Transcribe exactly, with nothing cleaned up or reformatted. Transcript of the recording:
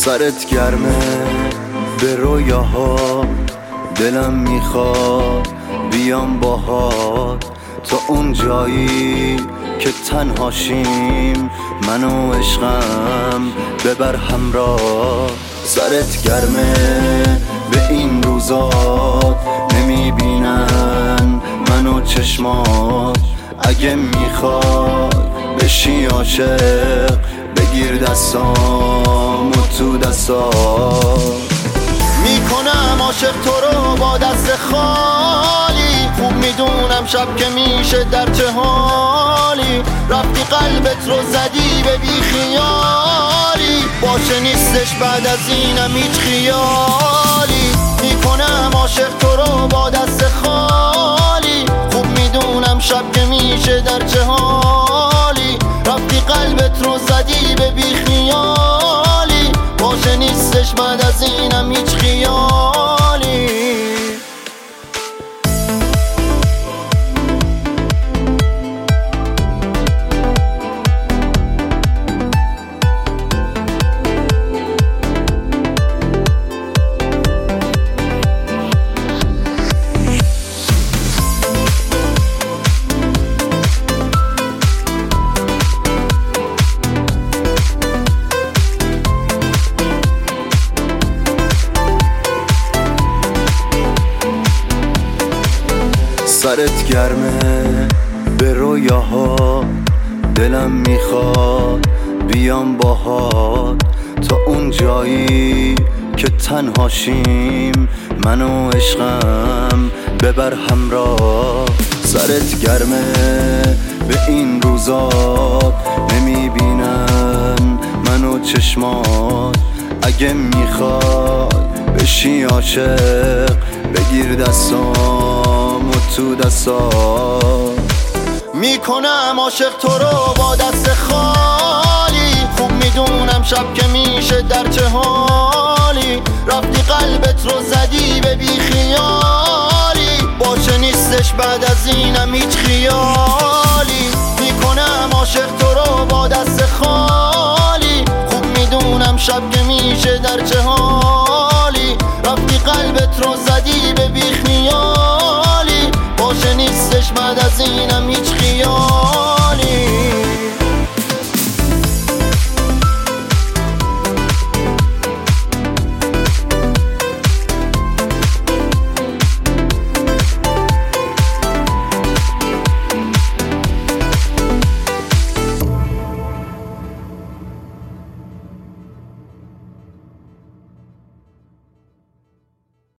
سرت گرمه به رویاها، دلم میخواد بیام باهات تا اون جایی که تنهاشیم، من و عشقم ببر همراه. سرت گرمه به این روزات، نمیبینن منو چشمات. اگه میخوای بشی عاشق، بگیر دستام و تو دستات. میکنم عاشق تو رو با دست خالی، خوب میدونم شب که میشه در چه حالی. رفتی قلبت رو زدی به بی خیالی، باشه نیستش بعد از اینم هیچ خیالی. میکنم عاشق تو رو با دست خالی، خوب میدونم شب که میشه در چه حالی. رفتی قلبت رو زدی به بی خیالی، باشه نیستش بعد از اینم هیچ خیالی. سرت گرمه به رویاها، دلم میخواد بیام باهات تا اون جایی که تنهاشیم، من و عشقم ببر همراه. سرت گرمه به این روزات، نمیبینن منو چشمات. اگه میخوای بشی عاشق، بگیر دستام و تو دستات. میکنم عاشق تو رو با دست خالی، خوب میدونم شب که میشه در چه حالی. رفتی قلبت رو زدی به بی خیالی، باشه نیستش بعد از اینم هیچ خیالی. میکنم عاشق تو رو با دست خالی، خوب میدونم شب که میشه در چه حالی. رفتی قلبت رو زدی به بی خیالی، باشه نیستش بعد از اینم هیچ خیالی.